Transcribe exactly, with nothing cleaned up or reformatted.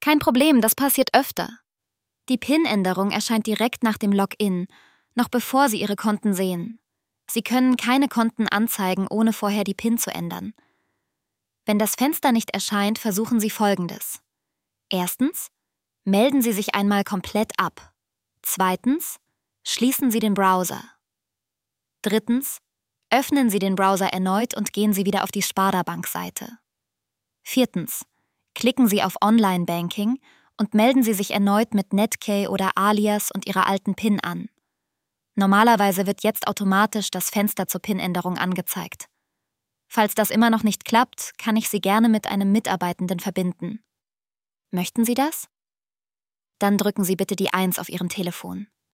Kein Problem, das passiert öfter. Die P I N-Änderung erscheint direkt nach dem Login, noch bevor Sie Ihre Konten sehen. Sie können keine Konten anzeigen, ohne vorher die P I N zu ändern. Wenn das Fenster nicht erscheint, versuchen Sie Folgendes. Erstens, melden Sie sich einmal komplett ab. Zweitens, schließen Sie den Browser. Drittens, öffnen Sie den Browser erneut und gehen Sie wieder auf die Sparda-Bank-Seite. Viertens, klicken Sie auf Online-Banking und melden Sie sich erneut mit Netpay oder Alias und Ihrer alten P I N an. Normalerweise wird jetzt automatisch das Fenster zur P I N-Änderung angezeigt. Falls das immer noch nicht klappt, kann ich Sie gerne mit einem Mitarbeitenden verbinden. Möchten Sie das? Dann drücken Sie bitte die eins auf Ihrem Telefon.